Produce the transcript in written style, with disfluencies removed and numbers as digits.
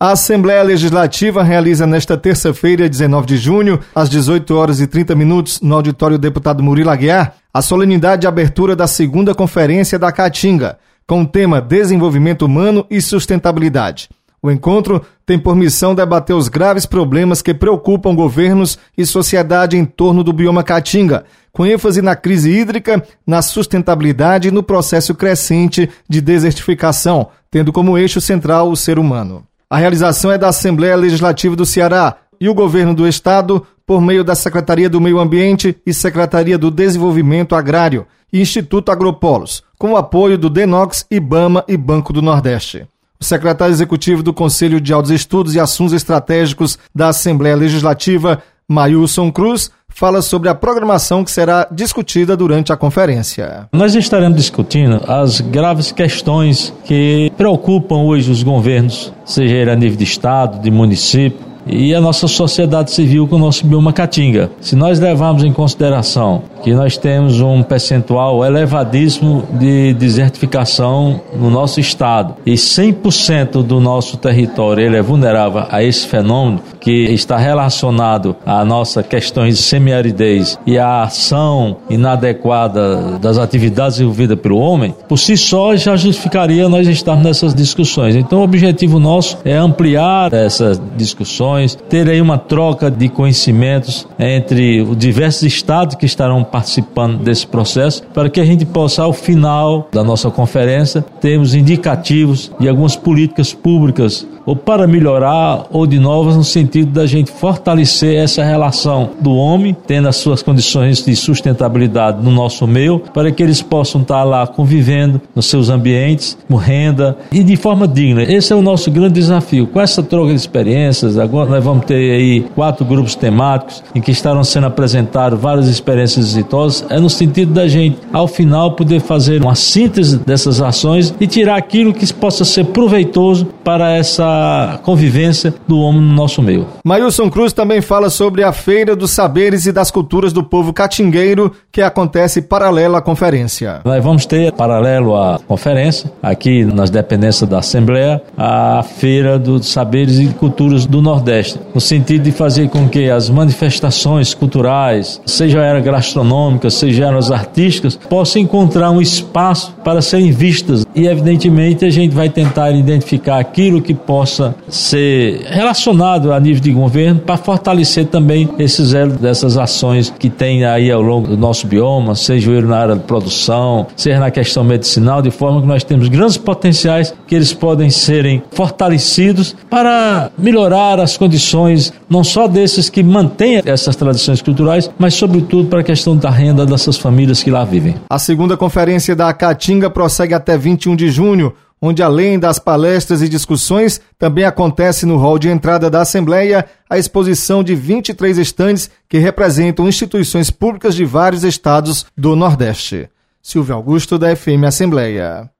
A Assembleia Legislativa realiza nesta terça-feira, 19 de junho, às 18h30, no auditório Deputado Murilo Aguiar, a solenidade de abertura da segunda conferência da Caatinga, com o tema Desenvolvimento Humano e Sustentabilidade. O encontro tem por missão debater os graves problemas que preocupam governos e sociedade em torno do bioma Caatinga, com ênfase na crise hídrica, na sustentabilidade e no processo crescente de desertificação, tendo como eixo central o ser humano. A realização é da Assembleia Legislativa do Ceará e o Governo do Estado, por meio da Secretaria do Meio Ambiente e Secretaria do Desenvolvimento Agrário e Instituto Agropolos, com o apoio do DENOX, IBAMA e Banco do Nordeste. O secretário executivo do Conselho de Altos Estudos e Assuntos Estratégicos da Assembleia Legislativa, Mailson Cruz, fala sobre a programação que será discutida durante a conferência. Nós estaremos discutindo as graves questões que preocupam hoje os governos, seja a nível de estado, de município, e a nossa sociedade civil com o nosso bioma Caatinga. Se nós levarmos em consideração que nós temos um percentual elevadíssimo de desertificação no nosso estado e 100% do nosso território ele é vulnerável a esse fenômeno que está relacionado à nossa questões de semiaridez e à ação inadequada das atividades desenvolvidas pelo homem, por si só já justificaria nós estarmos nessas discussões. Então o objetivo nosso é ampliar essas discussões, ter aí uma troca de conhecimentos entre os diversos estados que estarão participando desse processo, para que a gente possa, ao final da nossa conferência, termos indicativos de algumas políticas públicas, ou para melhorar, ou de novas, no sentido da gente fortalecer essa relação do homem, tendo as suas condições de sustentabilidade no nosso meio, para que eles possam estar lá convivendo nos seus ambientes, com renda e de forma digna. Esse é o nosso grande desafio. Com essa troca de experiências, agora nós vamos ter aí 4 grupos temáticos em que estarão sendo apresentados várias experiências exitosas, é no sentido da gente, ao final, poder fazer uma síntese dessas ações e tirar aquilo que possa ser proveitoso para essa convivência do homem no nosso meio. Mailson Cruz também fala sobre a Feira dos Saberes e das Culturas do Povo Catingueiro, que acontece paralelo à conferência. Nós vamos ter, paralelo à conferência, aqui nas dependências da Assembleia, a Feira dos Saberes e Culturas do Nordeste, no sentido de fazer com que as manifestações culturais, seja elas gastronômicas, seja elas artísticas, possam encontrar um espaço para serem vistas. E, evidentemente, a gente vai tentar identificar aquilo que possa ser relacionado a nível de governo para fortalecer também esses elos dessas ações que tem aí ao longo do nosso bioma, seja ele na área de produção, seja na questão medicinal, de forma que nós temos grandes potenciais que eles podem serem fortalecidos para melhorar as condições, não só desses que mantêm essas tradições culturais, mas sobretudo para a questão da renda dessas famílias que lá vivem. A segunda conferência da Caatinga prossegue até 21 de junho, onde além das palestras e discussões, também acontece no hall de entrada da Assembleia a exposição de 23 estandes que representam instituições públicas de vários estados do Nordeste. Silvio Augusto, da FM Assembleia.